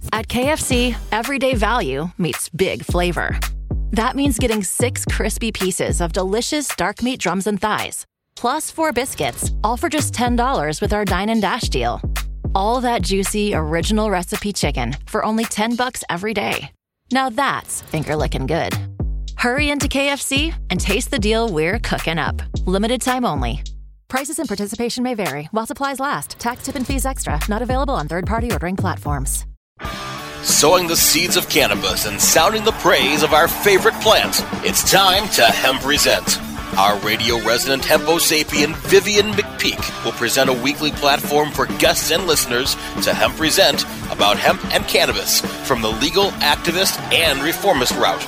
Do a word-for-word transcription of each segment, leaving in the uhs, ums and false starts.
At K F C, everyday value meets big flavor. That means getting six crispy pieces of delicious dark meat drums and thighs, plus four biscuits, all for just ten dollars with our Dine and Dash deal. All that juicy, original recipe chicken for only ten bucks every day. Now that's finger-licking good. Hurry into K F C and taste the deal we're cooking up. Limited time only. Prices and participation may vary while supplies last. Tax, tip, and fees extra. Not available on third-party ordering platforms. Sowing the seeds of cannabis and sounding the praise of our favorite plant. It's time to Hemp Present. Our radio resident hempo sapien Vivian McPeak will present a weekly platform for guests and listeners to Hemp Present about hemp and cannabis from the legal, activist, and reformist route.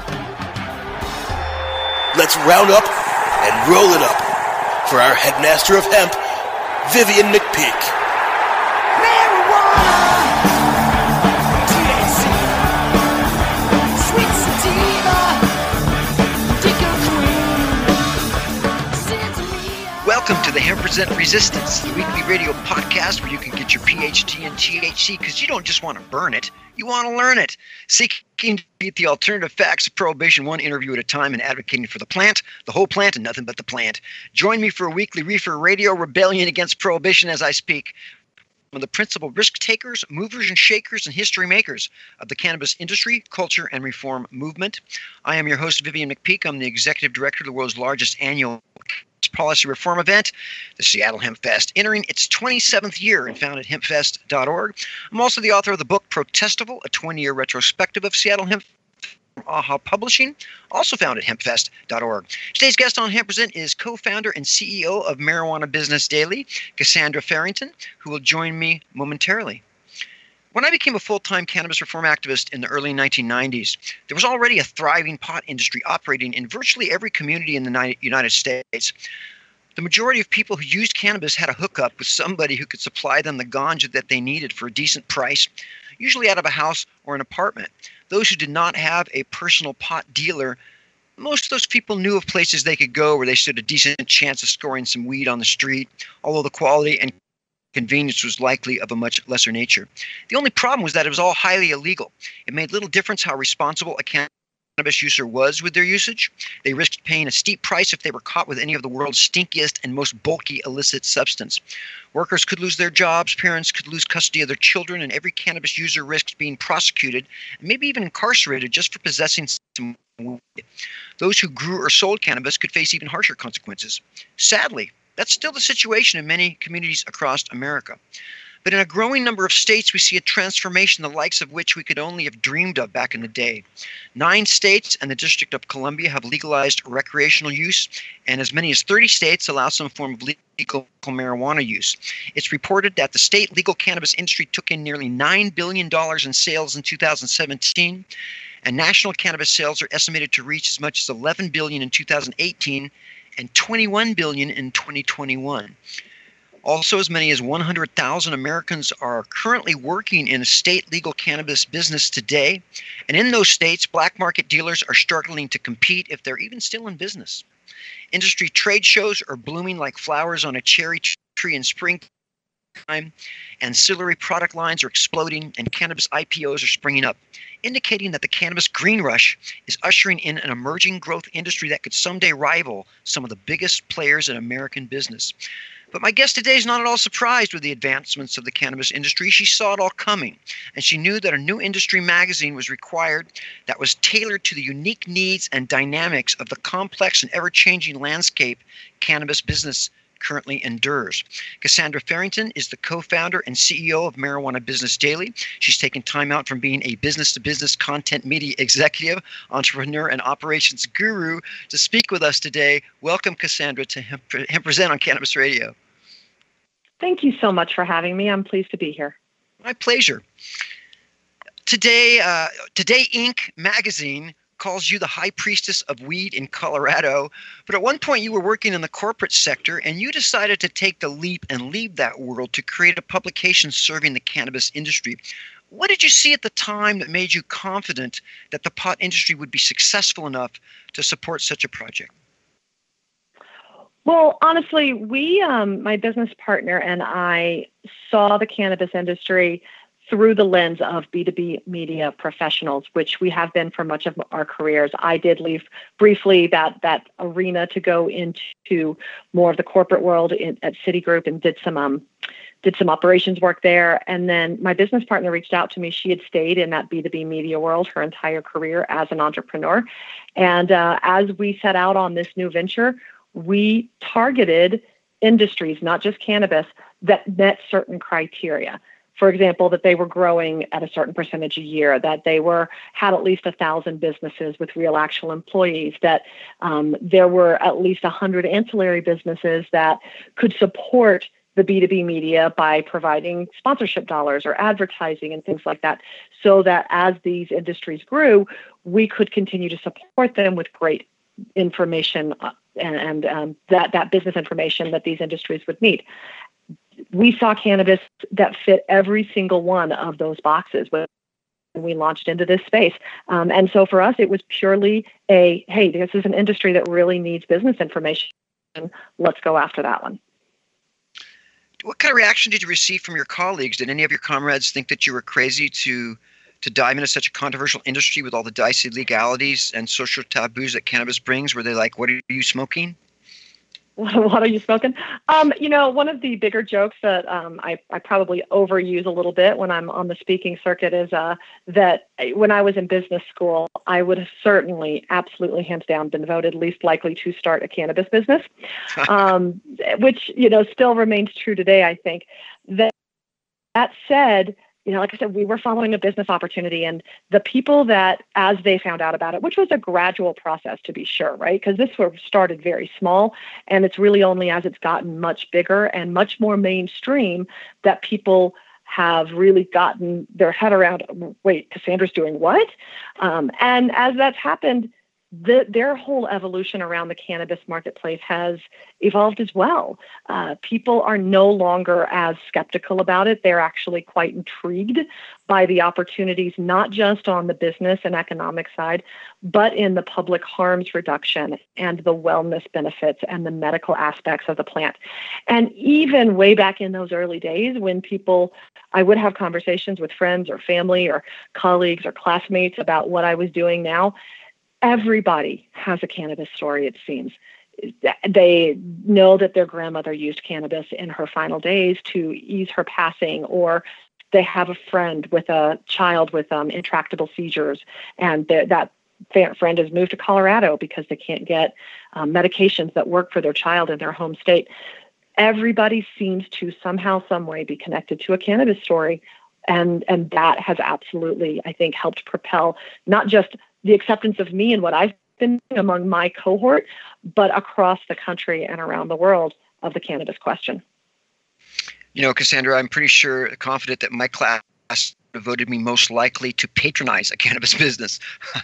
Let's round up and roll it up for our headmaster of hemp, Vivian McPeak. Marijuana, T H C, sweet sativa, welcome to the Hemp Present Resistance, the weekly radio podcast where you can get your P H D in T H C because you don't just want to burn it, you want to learn it. Seeking to beat the alternative facts of prohibition one interview at a time and advocating for the plant, the whole plant, and nothing but the plant. Join me for a weekly reefer radio rebellion against prohibition as I speak. One of the principal risk takers, movers and shakers, and history makers of the cannabis industry, culture, and reform movement. I am your host, Vivian McPeak. I'm the executive director of the world's largest annual policy reform event, the Seattle Hemp Fest, entering its twenty-seventh year and found at hemp fest dot org. I'm also the author of the book Protestival, a twenty-year retrospective of Seattle Hemp from AHA Publishing, also found at hemp fest dot org. Today's guest on Hemp Present is co-founder and C E O of Marijuana Business Daily, Cassandra Farrington, who will join me momentarily. When I became a full-time cannabis reform activist in the early nineteen nineties, there was already a thriving pot industry operating in virtually every community in the United States. The majority of people who used cannabis had a hookup with somebody who could supply them the ganja that they needed for a decent price, usually out of a house or an apartment. Those who did not have a personal pot dealer, most of those people knew of places they could go where they stood a decent chance of scoring some weed on the street, although the quality and convenience was likely of a much lesser nature. The only problem was that it was all highly illegal. It made little difference how responsible a cannabis user was with their usage. They risked paying a steep price if they were caught with any of the world's stinkiest and most bulky illicit substance. Workers could lose their jobs, parents could lose custody of their children, and every cannabis user risked being prosecuted and maybe even incarcerated just for possessing some weed. Those who grew or sold cannabis could face even harsher consequences. Sadly, that's still the situation in many communities across America. But in a growing number of states, we see a transformation the likes of which we could only have dreamed of back in the day. Nine states and the District of Columbia have legalized recreational use, and as many as thirty states allow some form of legal marijuana use. It's reported that the state legal cannabis industry took in nearly nine billion dollars in sales in two thousand seventeen, and national cannabis sales are estimated to reach as much as eleven billion dollars in two thousand eighteen, and twenty-one billion dollars in twenty twenty-one. Also, as many as one hundred thousand Americans are currently working in a state legal cannabis business today. And in those states, black market dealers are struggling to compete if they're even still in business. Industry trade shows are blooming like flowers on a cherry tree in springtime. Ancillary product lines are exploding, and cannabis I P Os are springing up, indicating that the cannabis green rush is ushering in an emerging growth industry that could someday rival some of the biggest players in American business. But my guest today is not at all surprised with the advancements of the cannabis industry. She saw it all coming, and she knew that a new industry magazine was required that was tailored to the unique needs and dynamics of the complex and ever-changing landscape cannabis business currently endures. Cassandra Farrington is the co-founder and C E O of Marijuana Business Daily. She's taken time out from being a business-to-business content media executive, entrepreneur, and operations guru to speak with us today. Welcome, Cassandra, to Hemp, Hemp Present on Cannabis Radio. Thank you so much for having me. I'm pleased to be here. My pleasure. Today, uh, Today Incorporated magazine calls you the high priestess of weed in Colorado. But at one point you were working in the corporate sector, and you decided to take the leap and leave that world to create a publication serving the cannabis industry. What did you see at the time that made you confident that the pot industry would be successful enough to support such a project? Well, honestly, we, um, my business partner and I saw the cannabis industry through the lens of B two B media professionals, which we have been for much of our careers. I did leave briefly that that arena to go into more of the corporate world in, at Citigroup and did some um, did some operations work there. And then my business partner reached out to me. She had stayed in that B two B media world her entire career as an entrepreneur. And uh, as we set out on this new venture, we targeted industries, not just cannabis, that met certain criteria. For example, that they were growing at a certain percentage a year, that they were had at least a thousand businesses with real actual employees, that um, there were at least a hundred ancillary businesses that could support the B two B media by providing sponsorship dollars or advertising and things like that, so that as these industries grew, we could continue to support them with great information and, and um, that, that business information that these industries would need. We saw cannabis that fit every single one of those boxes when we launched into this space. Um, and so for us, it was purely a, hey, this is an industry that really needs business information. Let's go after that one. What kind of reaction did you receive from your colleagues? Did any of your comrades think that you were crazy to to dive into such a controversial industry with all the dicey legalities and social taboos that cannabis brings? Were they like, what are you smoking? What are you smoking? Um, you know, one of the bigger jokes that um, I, I probably overuse a little bit when I'm on the speaking circuit is uh, that when I was in business school, I would have certainly, absolutely, hands down, been voted least likely to start a cannabis business, um, which, you know, still remains true today, I think. That, that said, you know, like I said, we were following a business opportunity, and the people that, as they found out about it, which was a gradual process to be sure, right? Because this was started very small, and it's really only as it's gotten much bigger and much more mainstream that people have really gotten their head around, wait, Cassandra's doing what? Um, and as that's happened, the, their whole evolution around the cannabis marketplace has evolved as well. Uh, people are no longer as skeptical about it. They're actually quite intrigued by the opportunities, not just on the business and economic side, but in the public harms reduction and the wellness benefits and the medical aspects of the plant. And even way back in those early days when people, I would have conversations with friends or family or colleagues or classmates about what I was doing now, everybody has a cannabis story, it seems. They know that their grandmother used cannabis in her final days to ease her passing, or they have a friend with a child with um, intractable seizures, and that friend has moved to Colorado because they can't get um, medications that work for their child in their home state. Everybody seems to somehow, some way be connected to a cannabis story. And, and that has absolutely, I think, helped propel not just the acceptance of me and what I've been among my cohort, but across the country and around the world of the cannabis question. You know, Cassandra, I'm pretty sure, confident that my class voted me most likely to patronize a cannabis business. um,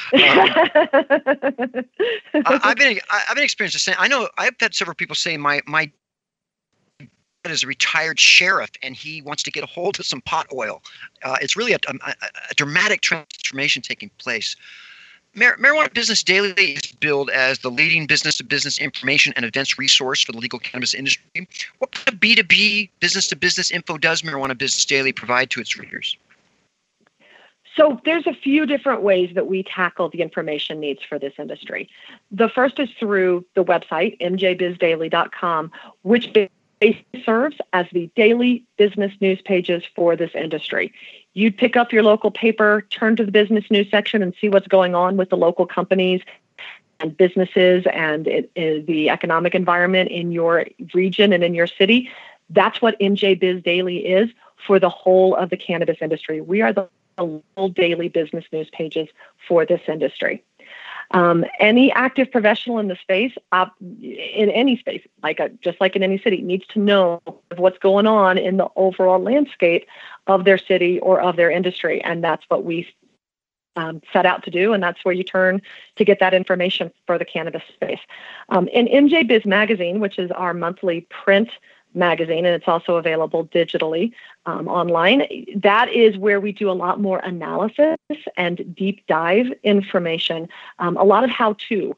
I, I've been I've been experienced the same. I know I've had several people say my my dad is a retired sheriff and he wants to get a hold of some pot oil. Uh, it's really a, a, a dramatic transformation taking place. Mar- Marijuana Business Daily is billed as the leading business-to-business information and events resource for the legal cannabis industry. What kind of B two B, business-to-business info does Marijuana Business Daily provide to its readers? So there's a few different ways that we tackle the information needs for this industry. The first is through the website, m j biz daily dot com, which serves as the daily business news pages for this industry. You'd pick up your local paper, turn to the business news section, and see what's going on with the local companies and businesses and it, it, the economic environment in your region and in your city. That's what M J Biz Daily is for the whole of the cannabis industry. We are the whole daily business news pages for this industry. Um, any active professional in the space, uh, in any space, like a, just like in any city, needs to know what's going on in the overall landscape of their city or of their industry. And that's what we um, set out to do. And that's where you turn to get that information for the cannabis space. Um, in M J Biz Magazine, which is our monthly print magazine, and it's also available digitally um, online. That is where we do a lot more analysis and deep dive information, um, a lot of how-to.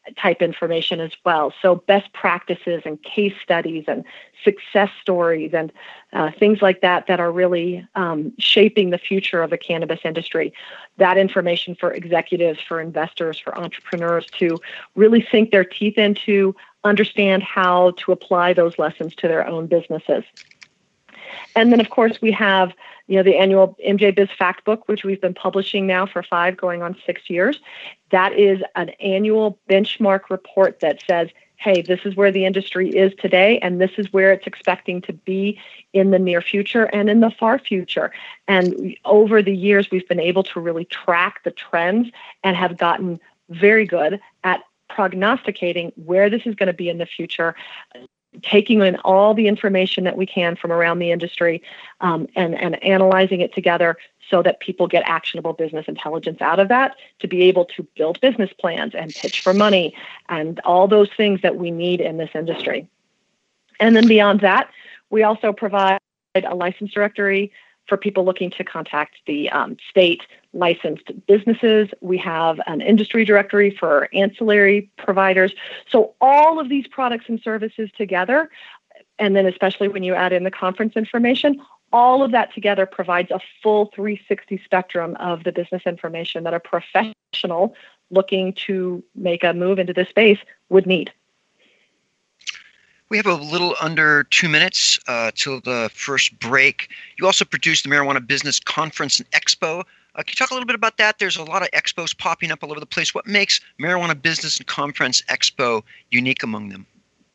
type information as well. So best practices and case studies and success stories and uh, things like that that are really um, shaping the future of the cannabis industry. That information for executives, for investors, for entrepreneurs to really sink their teeth into, understand how to apply those lessons to their own businesses. And then, of course, we have you know, the annual M J Biz Fact Book, which we've been publishing now for five, going on six years. That is an annual benchmark report that says, hey, this is where the industry is today, and this is where it's expecting to be in the near future and in the far future. And over the years, we've been able to really track the trends and have gotten very good at prognosticating where this is going to be in the future, taking in all the information that we can from around the industry um, and, and analyzing it together so that people get actionable business intelligence out of that to be able to build business plans and pitch for money and all those things that we need in this industry. And then beyond that, we also provide a license directory for people looking to contact the um, state licensed businesses. We have an industry directory for ancillary providers. So all of these products and services together, and then especially when you add in the conference information, all of that together provides a full three sixty spectrum of the business information that a professional looking to make a move into this space would need. We have a little under two minutes uh, till the first break. You also produce the Marijuana Business Conference and Expo. Uh, can you talk a little bit about that? There's a lot of expos popping up all over the place. What makes Marijuana Business and Conference Expo unique among them?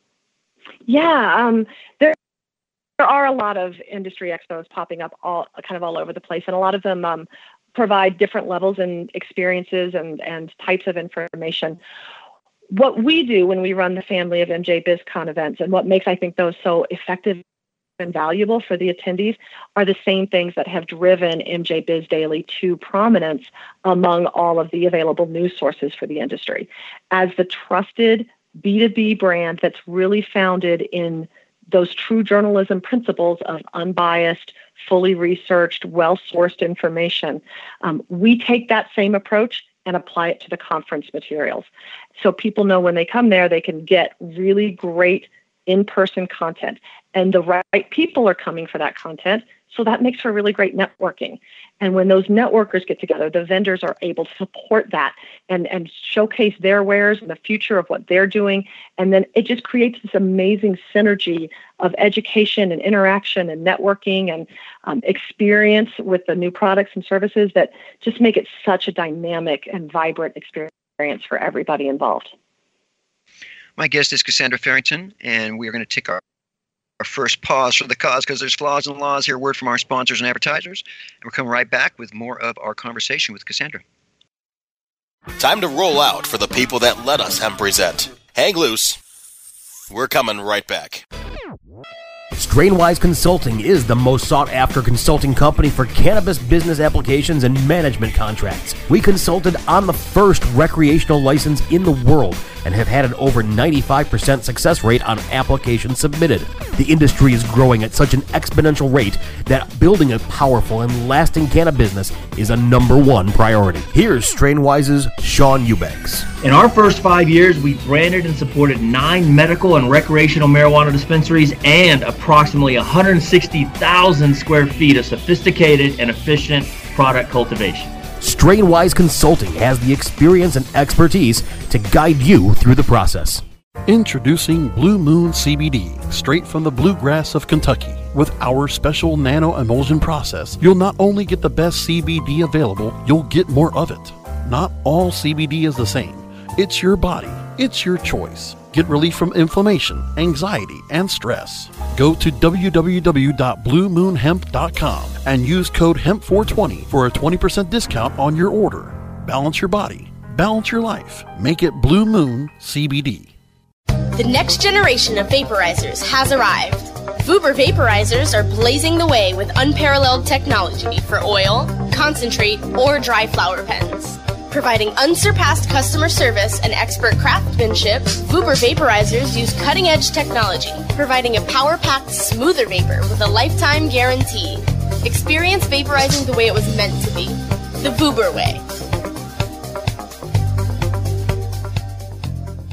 Yeah, um, there, there are a lot of industry expos popping up all kind of all over the place, and a lot of them um, provide different levels and experiences and, and types of information. What we do when we run the family of M J BizCon events, and what makes, I think, those so effective and valuable for the attendees, are the same things that have driven M J Biz Daily to prominence among all of the available news sources for the industry. As the trusted B two B brand that's really founded in those true journalism principles of unbiased, fully researched, well-sourced information, um, we take that same approach and apply it to the conference materials. So people know when they come there, they can get really great in-person content. And the right people are coming for that content, so that makes for really great networking. And when those networkers get together, the vendors are able to support that and, and showcase their wares and the future of what they're doing. And then it just creates this amazing synergy of education and interaction and networking and um, experience with the new products and services that just make it such a dynamic and vibrant experience for everybody involved. My guest is Cassandra Farrington, and we are going to take our Our first pause for the cause because there's flaws and laws here. Word from our sponsors and advertisers. And we're coming right back with more of our conversation with Cassandra. Time to roll out for the people that let us hemp present. Hang loose. We're coming right back. Strainwise Consulting is the most sought-after consulting company for cannabis business applications and management contracts. We consulted on the first recreational license in the world and have had an over ninety-five percent success rate on applications submitted. The industry is growing at such an exponential rate that building a powerful and lasting cannabis business is a number one priority. Here's Strainwise's Sean Eubanks. In our first five years, we branded and supported nine medical and recreational marijuana dispensaries and approximately one hundred sixty thousand square feet of sophisticated and efficient product cultivation. Strainwise Consulting has the experience and expertise to guide you through the process. Introducing Blue Moon C B D, straight from the bluegrass of Kentucky. With our special nano emulsion process, you'll not only get the best C B D available, you'll get more of it. Not all C B D is the same. It's your body. It's your choice. Get relief from inflammation, anxiety, and stress. Go to w w w dot blue moon hemp dot com and use code hemp four twenty for a twenty percent discount on your order. Balance your body. Balance your life. Make it Blue Moon C B D. The next generation of vaporizers has arrived. Vuber vaporizers are blazing the way with unparalleled technology for oil, concentrate, or dry flower pens. Providing unsurpassed customer service and expert craftsmanship, Vuber vaporizers use cutting-edge technology, providing a power-packed, smoother vapor with a lifetime guarantee. Experience vaporizing the way it was meant to be. The Vuber way.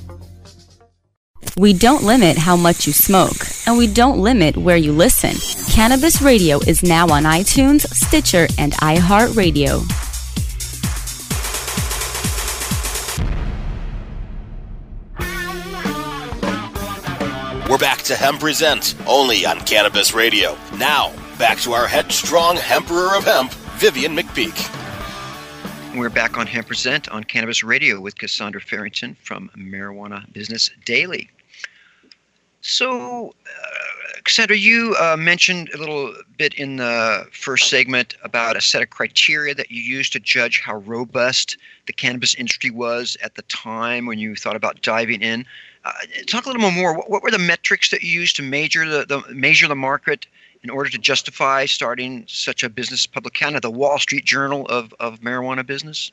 We don't limit how much you smoke, and we don't limit where you listen. Cannabis Radio is now on iTunes, Stitcher, and iHeartRadio. We're back to Hemp Present, only on Cannabis Radio. Now, back to our headstrong Emperor of Hemp, Vivian McPeak. We're back on Hemp Present on Cannabis Radio with Cassandra Farrington from Marijuana Business Daily. So, uh, Cassandra, you uh, mentioned a little bit in the first segment about a set of criteria that you used to judge how robust the cannabis industry was at the time when you thought about diving in. Uh, talk a little more. What, what were the metrics that you used to measure the, the measure the market in order to justify starting such a business publication, the Wall Street Journal of, of marijuana business?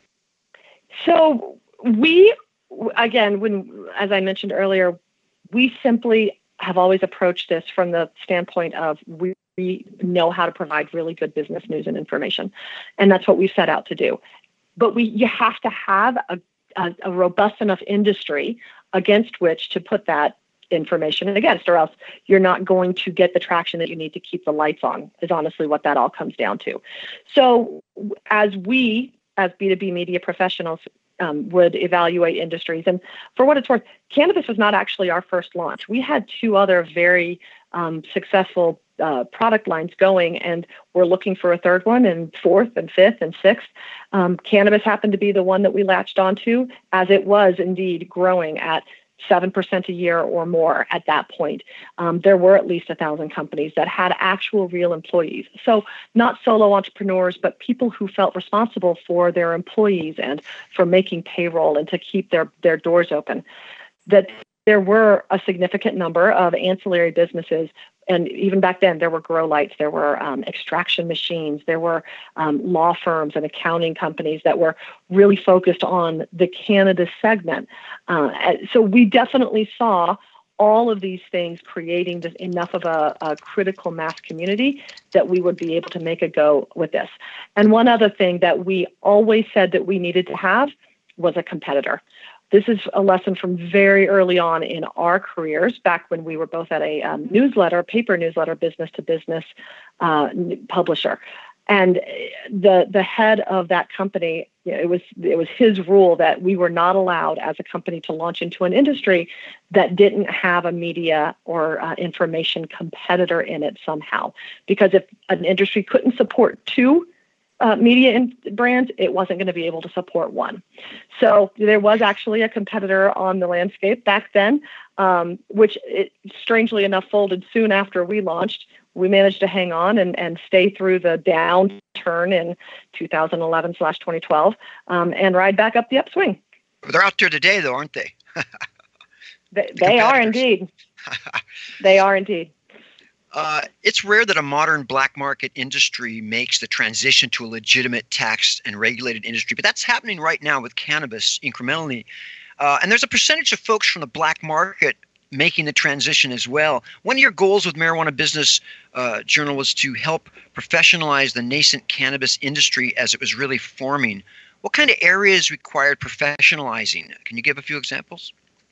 So we, again, when as I mentioned earlier, we simply have always approached this from the standpoint of we, we know how to provide really good business news and information, and that's what we set out to do. But we, you have to have a, a, a robust enough industry against which to put that information against, or else you're not going to get the traction that you need to keep the lights on, is honestly what that all comes down to. So as we, as B two B media professionals, um, would evaluate industries, and for what it's worth, cannabis was not actually our first launch. We had two other very um, successful uh, product lines going, and we're looking for a third one, and fourth and fifth and sixth. Um, cannabis happened to be the one that we latched onto, as it was indeed growing at seven percent a year or more at that point. Um, there were at least a thousand companies that had actual real employees. So not solo entrepreneurs, but people who felt responsible for their employees and for making payroll and to keep their, their doors open. That there were a significant number of ancillary businesses. And even back then, there were grow lights, there were um, extraction machines, there were um, law firms and accounting companies that were really focused on the cannabis segment. Uh, so we definitely saw all of these things creating just enough of a, a critical mass community that we would be able to make a go with this. And one other thing that we always said that we needed to have was a competitor. This is a lesson from very early on in our careers, back when we were both at a um, newsletter, paper newsletter, business-to-business uh, publisher. And the the head of that company, you know, it was it was his rule that we were not allowed as a company to launch into an industry that didn't have a media or uh, information competitor in it somehow. Because if an industry couldn't support two Uh, media and brands, it wasn't going to be able to support one. So there was actually a competitor on the landscape back then, um, which it, strangely enough folded soon after we launched. We managed to hang on and, and stay through the downturn in two thousand eleven slash twenty twelve um, and ride back up the upswing. They're out there today, though, aren't they? they, they are indeed. They are indeed. Uh, it's rare that a modern black market industry makes the transition to a legitimate taxed and regulated industry, but that's happening right now with cannabis incrementally. Uh, and there's a percentage of folks from the black market making the transition as well. One of your goals with Marijuana Business uh, Journal was to help professionalize the nascent cannabis industry as it was really forming. What kind of areas required professionalizing? Can you give a few examples?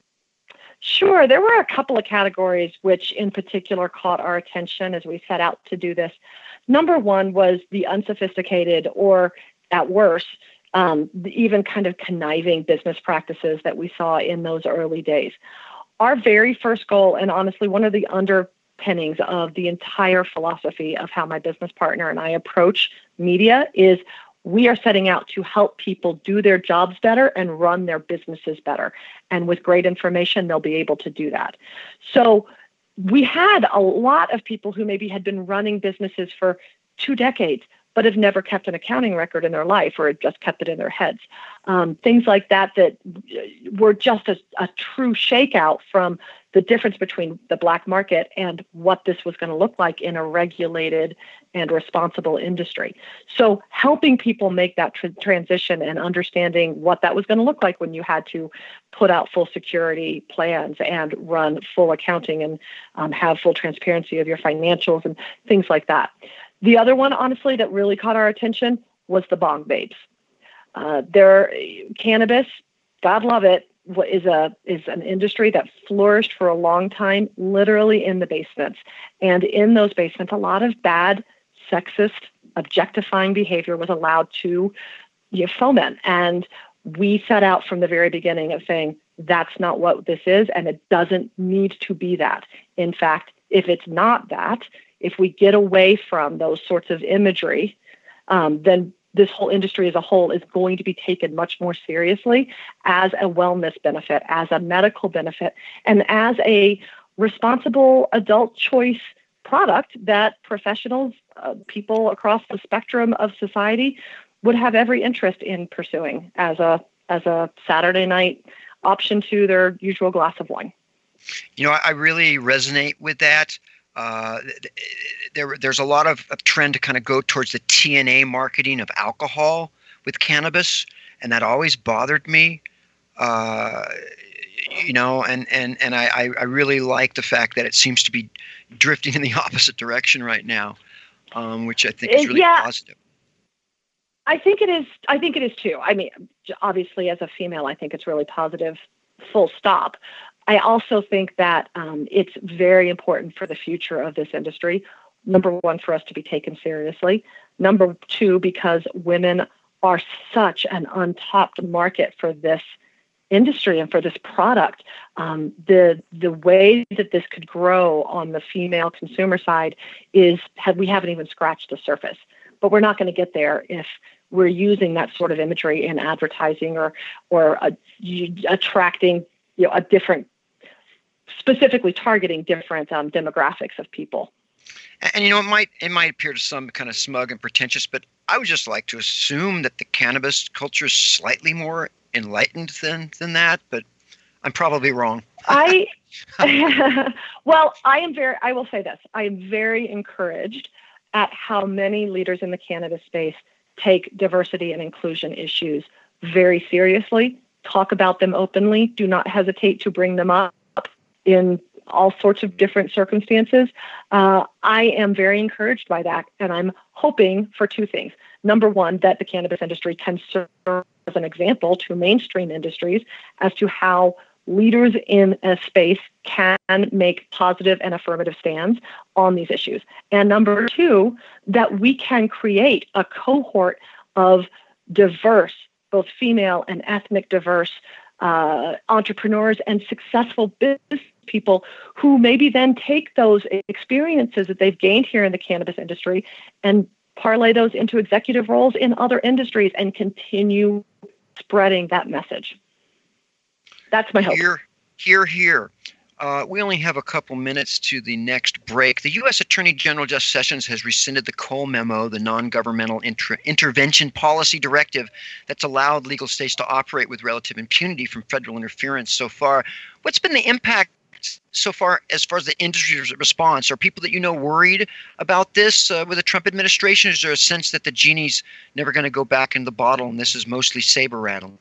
Sure. There were a couple of categories which in particular caught our attention as we set out to do this. Number one was the unsophisticated, or at worst, um, even kind of conniving business practices that we saw in those early days. Our very first goal, and honestly, one of the underpinnings of the entire philosophy of how my business partner and I approach media, is we are setting out to help people do their jobs better and run their businesses better. And with great information, they'll be able to do that. So we had a lot of people who maybe had been running businesses for two decades, but have never kept an accounting record in their life, or just kept it in their heads. Um, things like that that were just a, a true shakeout from the difference between the black market and what this was going to look like in a regulated and responsible industry. So helping people make that tr- transition and understanding what that was going to look like when you had to put out full security plans and run full accounting and um, have full transparency of your financials and things like that. The other one, honestly, that really caught our attention was the bong babes. Uh, their cannabis, God love it, what is a is an industry that flourished for a long time, literally in the basements. And in those basements, a lot of bad, sexist, objectifying behavior was allowed to you know, foment. And we set out from the very beginning of saying, that's not what this is, and it doesn't need to be that. In fact, if it's not that, if we get away from those sorts of imagery, um, then this whole industry as a whole is going to be taken much more seriously as a wellness benefit, as a medical benefit, and as a responsible adult choice product that professionals, uh, people across the spectrum of society would have every interest in pursuing as a as a Saturday night option to their usual glass of wine. You know, I really resonate with that. Uh, there, there's a lot of, of trend to kind of go towards the T N A marketing of alcohol with cannabis, and that always bothered me. Uh, you know, and and and I, I really like the fact that it seems to be drifting in the opposite direction right now, um, which I think is really yeah. positive. I think it is. I think it is too. I mean, obviously, as a female, I think it's really positive. Full stop. I also think that um, it's very important for the future of this industry. Number one, for us to be taken seriously. Number two, because women are such an untapped market for this industry and for this product. Um, the the way that this could grow on the female consumer side is have, we haven't even scratched the surface. But we're not going to get there if we're using that sort of imagery in advertising or or uh, attracting you know a different, specifically targeting different um, demographics of people. And, and you know, it might it might appear to some kind of smug and pretentious, but I would just like to assume that the cannabis culture is slightly more enlightened than than that. But I'm probably wrong. I well, I am very. I will say this: I am very encouraged at how many leaders in the cannabis space take diversity and inclusion issues very seriously, talk about them openly, do not hesitate to bring them up in all sorts of different circumstances. Uh, I am very encouraged by that, and I'm hoping for two things. Number one, that the cannabis industry can serve as an example to mainstream industries as to how leaders in a space can make positive and affirmative stands on these issues. And number two, that we can create a cohort of diverse, both female and ethnic diverse uh, entrepreneurs and successful business people who maybe then take those experiences that they've gained here in the cannabis industry and parlay those into executive roles in other industries and continue spreading that message. That's my hope. Here, here, here. Uh, we only have a couple minutes to the next break. The U S Attorney General Jeff Sessions has rescinded the Cole Memo, the non-governmental inter- intervention policy directive that's allowed legal states to operate with relative impunity from federal interference so far. What's been the impact so far as far as the industry's response? Are people that you know worried about this uh, with the Trump administration? Is there a sense that the genie's never going to go back in the bottle and this is mostly saber rattling?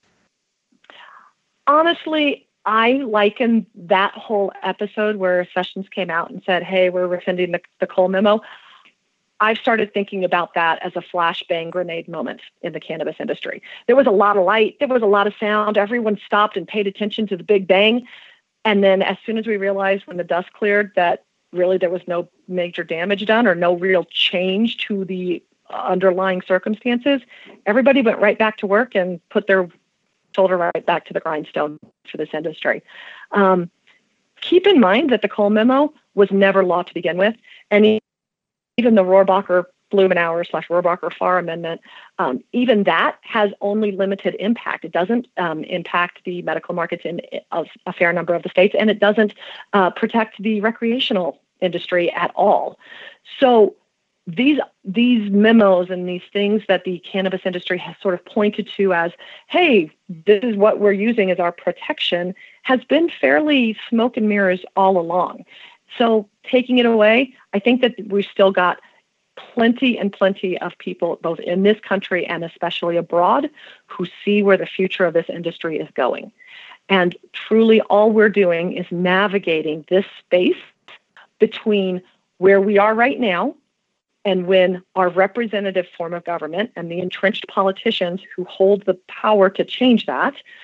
Honestly, I liken that whole episode where Sessions came out and said, hey, we're rescinding the, the Cole Memo. I've started thinking about that as a flashbang grenade moment in the cannabis industry. There was a lot of light. There was a lot of sound. Everyone stopped and paid attention to the big bang. And then as soon as we realized when the dust cleared that really there was no major damage done or no real change to the underlying circumstances, everybody went right back to work and put their shoulder right back to the grindstone for this industry. Um, keep in mind that the Cole Memo was never law to begin with. And even the Rohrabacher-Blumenauer slash Rohrabacher-Farr Amendment, um, even that has only limited impact. It doesn't um, impact the medical markets in of a fair number of the states, and it doesn't uh, protect the recreational industry at all. So These these memos and these things that the cannabis industry has sort of pointed to as, hey, this is what we're using as our protection, has been fairly smoke and mirrors all along. So taking it away, I think that we've still got plenty and plenty of people, both in this country and especially abroad, who see where the future of this industry is going. And truly all we're doing is navigating this space between where we are right now and when our representative form of government and the entrenched politicians who hold the power to change that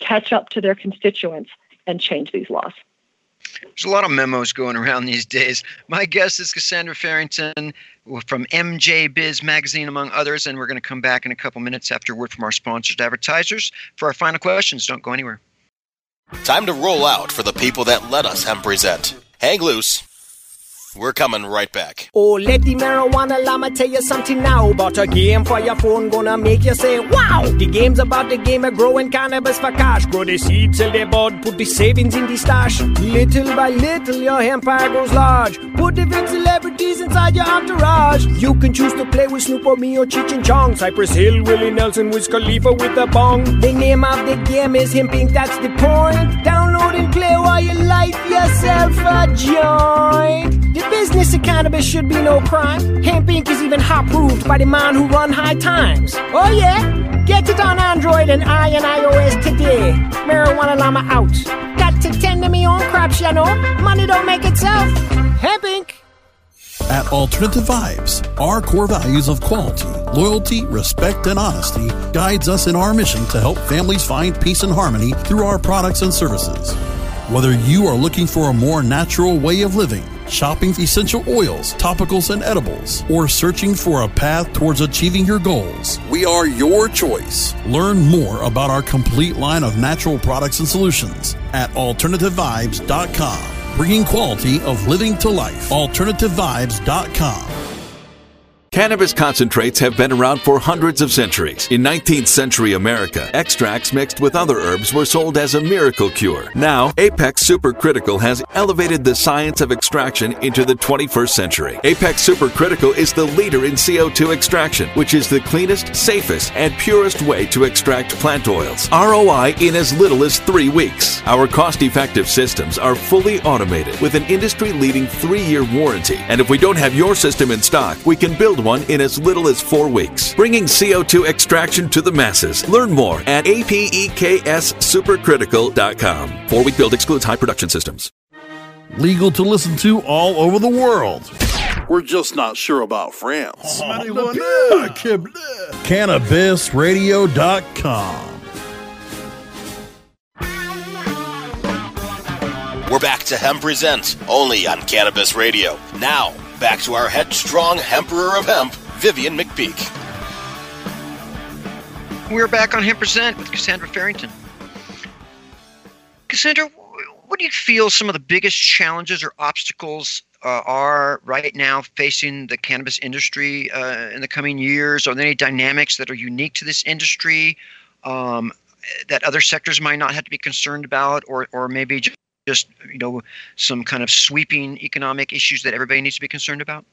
catch up to their constituents and change these laws. There's a lot of memos going around these days. My guest is Cassandra Farrington from M J Biz Magazine, among others, and we're going to come back in a couple minutes after a word from our sponsored advertisers for our final questions. Don't go anywhere. Time to roll out for the people that let us Hemp Present. Hang loose. We're coming right back. Oh, let the marijuana llama tell you something now about a game for your phone gonna make you say, wow! The game's about the game of growing cannabis for cash. Grow the seeds, sell the bud, put the savings in the stash. Little by little, your empire grows large. Put the big celebrities inside your entourage. You can choose to play with Snoop or me or Cheech and Chong, Cypress Hill, Willie Nelson, Wiz Khalifa with a bong. The name of the game is Hemp Incorporated, that's the point. Download and play while you light yourself a joint. The business of cannabis should be no crime. Hemp Incorporated is even hot-proofed by the man who run High Times. Oh yeah? Get it on Android and I and iOS today. Marijuana Llama out. Got to tend to me own crops, you know. Money don't make itself. Hemp Incorporated. At Alternative Vibes, our core values of quality, loyalty, respect, and honesty guides us in our mission to help families find peace and harmony through our products and services. Whether you are looking for a more natural way of living, shopping essential oils, topicals, and edibles, or searching for a path towards achieving your goals, we are your choice. Learn more about our complete line of natural products and solutions at alternative vibes dot com. Bringing quality of living to life. alternative vibes dot com. Cannabis concentrates have been around for hundreds of centuries. In nineteenth century America, extracts mixed with other herbs were sold as a miracle cure. Now, Apex Supercritical has elevated the science of extraction into the twenty-first century. Apex Supercritical is the leader in C O two extraction, which is the cleanest, safest, and purest way to extract plant oils. R O I in as little as three weeks. Our cost-effective systems are fully automated with an industry-leading three-year warranty. And if we don't have your system in stock, we can build one in as little as four weeks, bringing C O two extraction to the masses. Learn more at A P E K S supercritical dot com. Four-week build excludes high production systems. Legal to listen to all over the world. We're just not sure about France. Cannabis Radio dot com. We're back to Hemp Present, only on Cannabis Radio. Now, back to our headstrong Emperor of Hemp, Vivian McPeak. We're back on Hemp Present with Cassandra Farrington. Cassandra, what do you feel some of the biggest challenges or obstacles uh, are right now facing the cannabis industry uh, in the coming years? Are there any dynamics that are unique to this industry um, that other sectors might not have to be concerned about, or or maybe just just, you know, some kind of sweeping economic issues that everybody needs to be concerned about?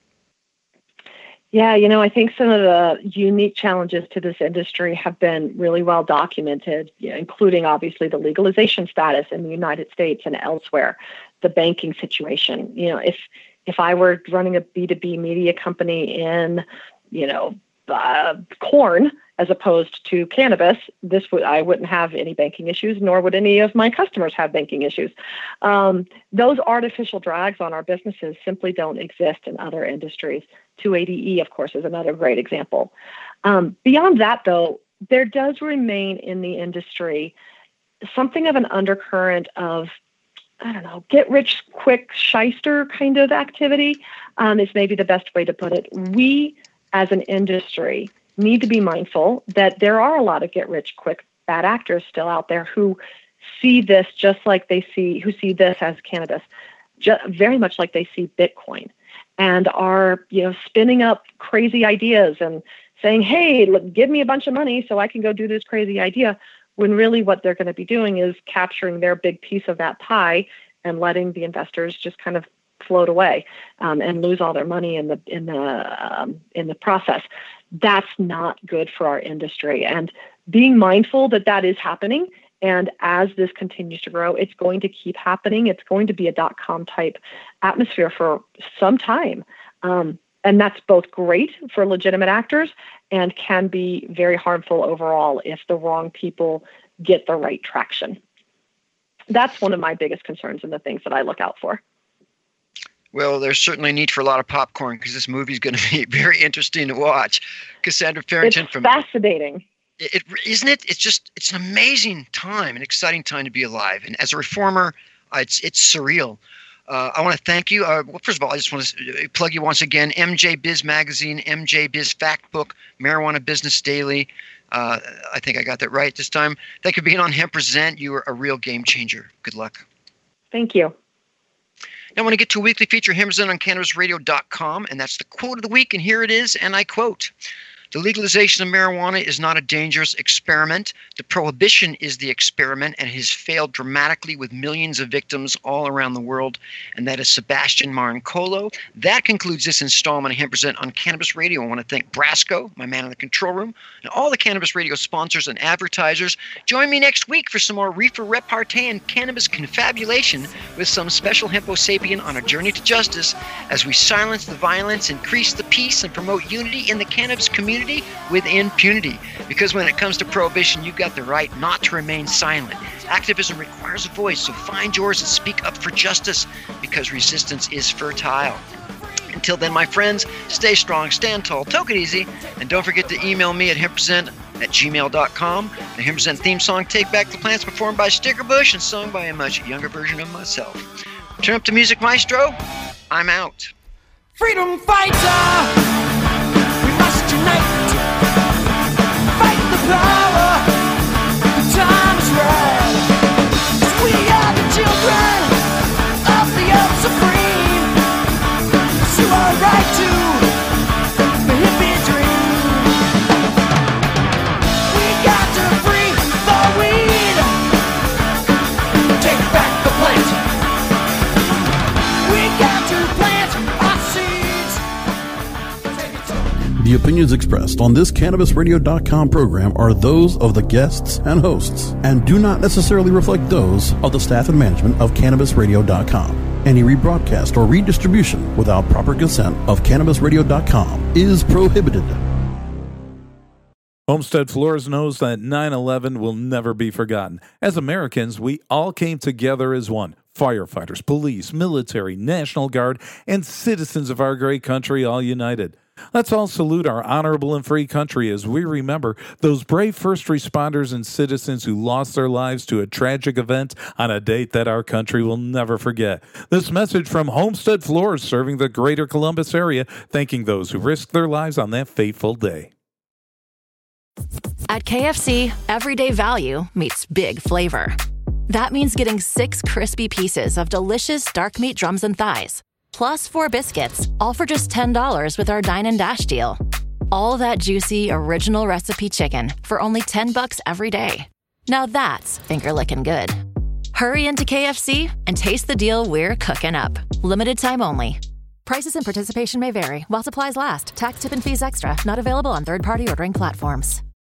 Yeah, you know, I think some of the unique challenges to this industry have been really well documented, you know, including obviously the legalization status in the United States and elsewhere, the banking situation. You know, if if I were running a B two B media company in, you know, uh, corn as opposed to cannabis, this would I wouldn't have any banking issues, nor would any of my customers have banking issues. Um, those artificial drags on our businesses simply don't exist in other industries. two eighty E, of course, is another great example. Um, beyond that, though, there does remain in the industry something of an undercurrent of, I don't know, get-rich-quick shyster kind of activity um, is maybe the best way to put it. We, as an industry, need to be mindful that there are a lot of get-rich-quick bad actors still out there who see this just like they see, who see this as cannabis, just very much like they see Bitcoin, and are, you know, spinning up crazy ideas and saying, hey, look, give me a bunch of money so I can go do this crazy idea, when really what they're going to be doing is capturing their big piece of that pie and letting the investors just kind of float away um, and lose all their money in the in the um, in the process. That's not good for our industry. And being mindful that that is happening, and as this continues to grow, it's going to keep happening. It's going to be a dot-com type atmosphere for some time. Um, and that's both great for legitimate actors and can be very harmful overall if the wrong people get the right traction. That's one of my biggest concerns and the things that I look out for. Well, there's certainly need for a lot of popcorn because this movie is going to be very interesting to watch. Cassandra Farrington it's from fascinating. it, it isn't it? It's just it's an amazing time, an exciting time to be alive. And as a reformer, uh, it's it's surreal. Uh, I want to thank you. Uh, well, first of all, I just want to plug you once again. M J Biz Magazine, M J Biz Fact Book, Marijuana Business Daily. Uh, I think I got that right this time. Thank you for being on Hemp Present. You are a real game changer. Good luck. Thank you. Now I want to get to a weekly feature, Hemp Present on Cannabis Radio dot com, and that's the quote of the week, and here it is, and I quote, "The legalization of marijuana is not a dangerous experiment. The prohibition is the experiment, and it has failed dramatically with millions of victims all around the world." And that is Sebastian Marincolo. That concludes this installment of Hemp Present on Cannabis Radio. I want to thank Brasco, my man in the control room, and all the Cannabis Radio sponsors and advertisers. Join me next week for some more reefer repartee and cannabis confabulation with some special Hempo Sapien on a journey to justice as we silence the violence, increase the peace, and promote unity in the cannabis community with impunity. Because when it comes to prohibition, you've got the right not to remain silent. Activism requires a voice, so find yours and speak up for justice, because resistance is fertile. Until then, my friends, stay strong, stand tall, take it easy, and don't forget to email me at hempresent at gmail dot com. The Hemp Present theme song, Take Back the Plants, performed by Sticker Bush and sung by a much younger version of myself. Turn up the music, maestro. I'm out. Freedom fighter! Tonight, fight the power, the time is right. We are the children of the earth supreme. It's our right to the hippie dream. We got to free the weed, take back the plant. We got to plant our seeds. The opinions expressed on this Cannabis Radio dot com program are those of the guests and hosts and do not necessarily reflect those of the staff and management of Cannabis Radio dot com. Any rebroadcast or redistribution without proper consent of Cannabis Radio dot com is prohibited. Homestead Floors knows that nine eleven will never be forgotten. As Americans, we all came together as one. Firefighters, police, military, National Guard, and citizens of our great country all united. Let's all salute our honorable and free country as we remember those brave first responders and citizens who lost their lives to a tragic event on a date that our country will never forget. This message from Homestead Floors, serving the greater Columbus area, thanking those who risked their lives on that fateful day. At K F C, everyday value meets big flavor. That means getting six crispy pieces of delicious dark meat drums and thighs, plus four biscuits, all for just ten dollars with our Dine and Dash deal. All that juicy, original recipe chicken for only ten bucks every day. Now that's finger-licking good. Hurry into K F C and taste the deal we're cooking up. Limited time only. Prices and participation may vary while supplies last. Tax, tip, and fees extra. Not available on third-party ordering platforms.